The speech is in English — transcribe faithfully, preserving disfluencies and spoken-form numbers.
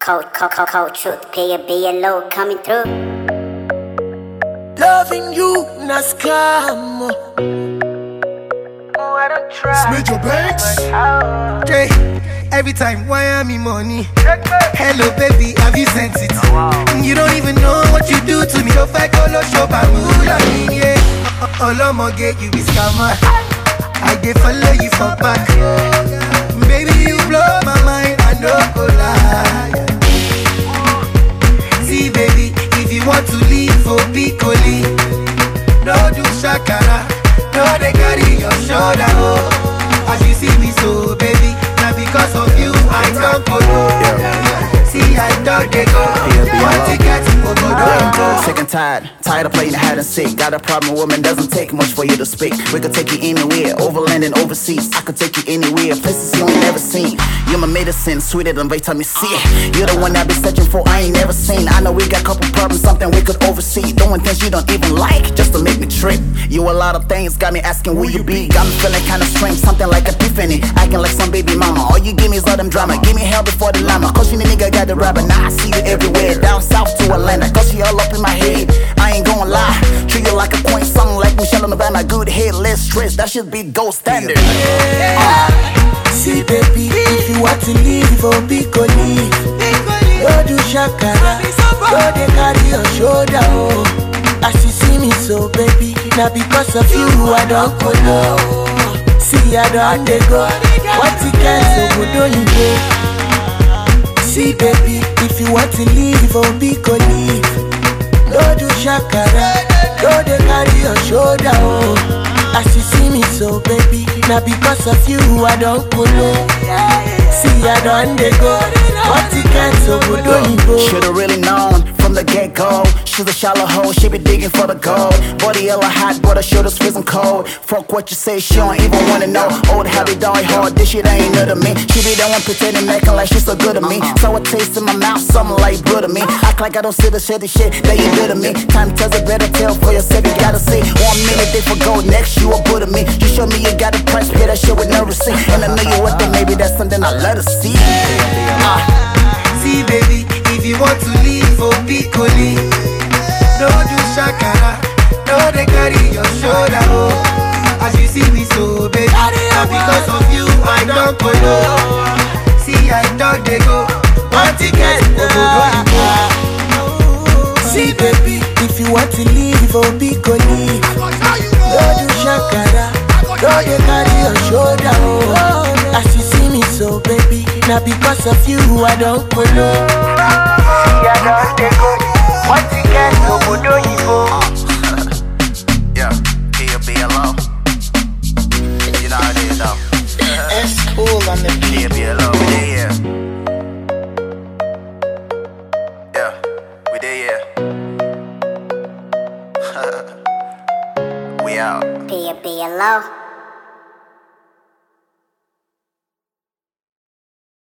Cold, cold, cold, cold truth. Pay a B L O coming through. Loving you, not scam. Oh, I don't try. Smith your banks. Jay, every time, why am I money? Hello, baby, have you sent it? Oh, wow. You don't even know what you do to me. Don't fight, go low, show, bamboo, yeah. All I'm gonna get you is scammer. I did follow you for back. Baby, you blow my mind, I don't go lie. See, baby, if you want to leave for Piccoli, no do shakara, no they carry your shoulder, oh. As you see me so, baby, now because of you, I don't go low. See, I don't they go. Want to get to go down. Sick and tired, tired of playing hide and seek. Got a problem, woman, doesn't take much for you to speak. We could take you anywhere, overland and overseas. I could take you anywhere, places you ain't never seen. You're my medicine, sweeter than vitamin C. You're the one I've been searching for, I ain't never seen. I know we got couple problems, something we could oversee. Doing things you don't even like, just to make me trip. You a lot of things, got me asking where you be. Got me feeling kinda strange, something like epiphany. Acting like some baby mama, all you give me is all them drama. Give me hell before the llama, cause you the nigga got the rubber. Now I see you everywhere, down south to Atlanta. Cause you all up in my head, I ain't gonna lie. Treat you like a queen, something like Michelle Obama. Good head, less stress, that should be gold standard. uh. See, baby, if you want to leave, oh, Piccoli, go do shakara, go they carry your shoulder, oh. As you see me so, baby, now because of you, I don't go low. See, I don't they go, what you can, so go don't you go. See, baby, if you want to leave, oh, Piccoli, go do shakara, go they carry your shoulder, oh. As you see me so, baby, now because of you, I don't go low. See, I don't they go, what you can, so go don't you go. Should've really known from the get-go. She's a shallow hole, she be digging for the gold. Body hella hot, but her shoulders freezing cold. Fuck what you say, she don't even wanna know. Old habit die hard, this shit ain't new to me. She be the one pretending, acting like she's so good to me. So it tastes in my mouth, something like butter me. Act like I don't see the shitty shit that you do to me. Time tells it better, tell for yourself, you gotta see. One minute they for gold, next you a butter me. You show me you got a price, pay that shit with no receipt. And I know you what, then maybe that's something I let her see. uh. See, baby, if you want to leave for Piccoli, no do shakara, no they carry your shoulder, oh. As you see me so, baby, now because of you, I don't go low. See, I don't they go, one ticket, go go go. See, baby, if you want to leave for Piccoli, no do shakara, no they carry your shoulder, oh. As you see me so, baby, now because of you, I don't go low. See, I don't they go, what you get, no go do you go. Yeah, K B L O. You know how it is though. It's cool on the K B L O, we there, yeah. Yeah, we there, yeah. We out. Pay a B L O.